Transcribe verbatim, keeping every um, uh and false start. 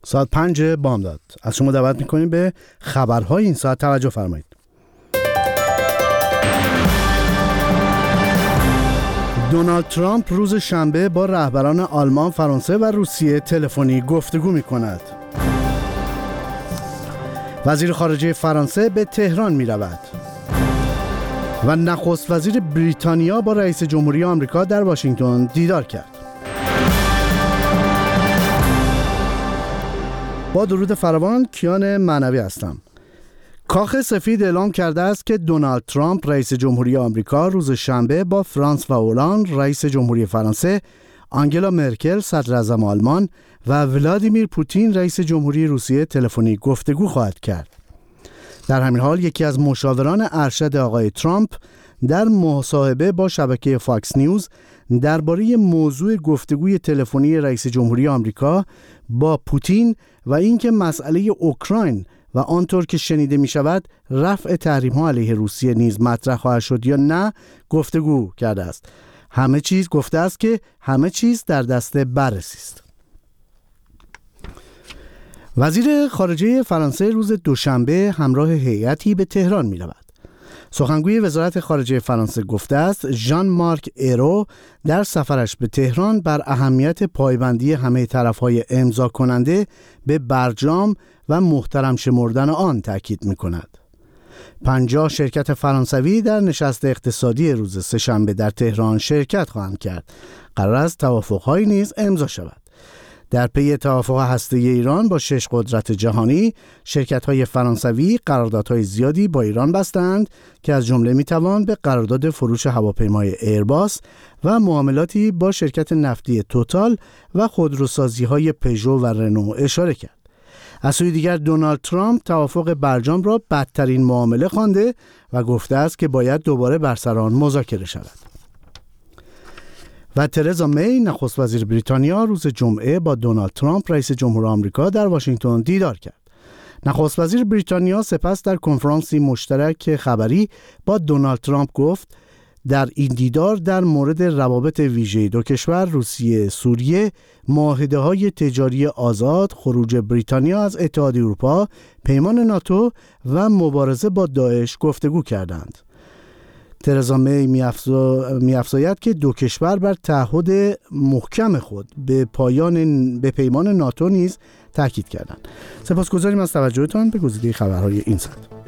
ساعت پنج بامداد. از شما دعوت میکنیم به خبرهای این ساعت توجه فرمایید. دونالد ترامپ روز شنبه با رهبران آلمان، فرانسه و روسیه تلفنی گفتگو میکند. وزیر خارجه فرانسه به تهران میرود و نخست وزیر بریتانیا با رئیس جمهوری آمریکا در واشنگتن دیدار کرد. با درود فراوان، کیان معنوی هستم. کاخ سفید اعلام کرده است که دونالد ترامپ رئیس جمهوری آمریکا روز شنبه با فرانس و هلند رئیس جمهوری فرانسه، آنگلا مرکل صدر اعظم آلمان و ولادیمیر پوتین رئیس جمهوری روسیه تلفنی گفتگو خواهد کرد. در همین حال یکی از مشاوران ارشد آقای ترامپ در مصاحبه با شبکه فاکس نیوز درباره موضوع گفتگوی تلفنی رئیس جمهوری آمریکا با پوتین و اینکه مسئله اوکراین و آنطور که شنیده می شود رفع تحریم ها علیه روسیه نیز مطرح خواهد شد یا نه گفتگو کرده است. همه چیز گفته است که همه چیز در دست بررسی است. وزیر خارجه فرانسه روز دوشنبه همراه هیئتی به تهران می رود. سخنگوی وزارت خارجه فرانسه گفته است ژان مارک ایرو در سفرش به تهران بر اهمیت پایبندی همه طرف‌های امضا کننده به برجام و محترم شمردن آن تاکید می‌کند. پنجاه شرکت فرانسوی در نشست اقتصادی روز سه‌شنبه در تهران شرکت خواهند کرد. قرار است توافق‌هایی نیز امضا شود. در پی توافق هسته‌ای ایران با شش قدرت جهانی، شرکت‌های فرانسوی قراردادهای زیادی با ایران بستند که از جمله می‌توان به قرارداد فروش هواپیمای ایرباس و معاملاتی با شرکت نفتی توتال و خودروسازی‌های پژو و رنو اشاره کرد. از سوی دیگر دونالد ترامپ توافق برجام را بدترین معامله خوانده و گفته است که باید دوباره بر سر آن مذاکره شود. و ترزا می نخست وزیر بریتانیا روز جمعه با دونالد ترامپ رئیس جمهور آمریکا در واشنگتن دیدار کرد. نخست وزیر بریتانیا سپس در کنفرانسی مشترک خبری با دونالد ترامپ گفت در این دیدار در مورد روابط ویژه دو کشور روسیه سوریه، معاهده‌های تجاری آزاد، خروج بریتانیا از اتحادیه اروپا، پیمان ناتو و مبارزه با داعش گفتگو کردند. ترزا می می‌افزاید که دو کشور بر تعهد محکم خود به پایان به پیمان ناتو نیز تاکید کردند. سپاسگزاریم از توجهتان به گزیده خبرهای این ساعت.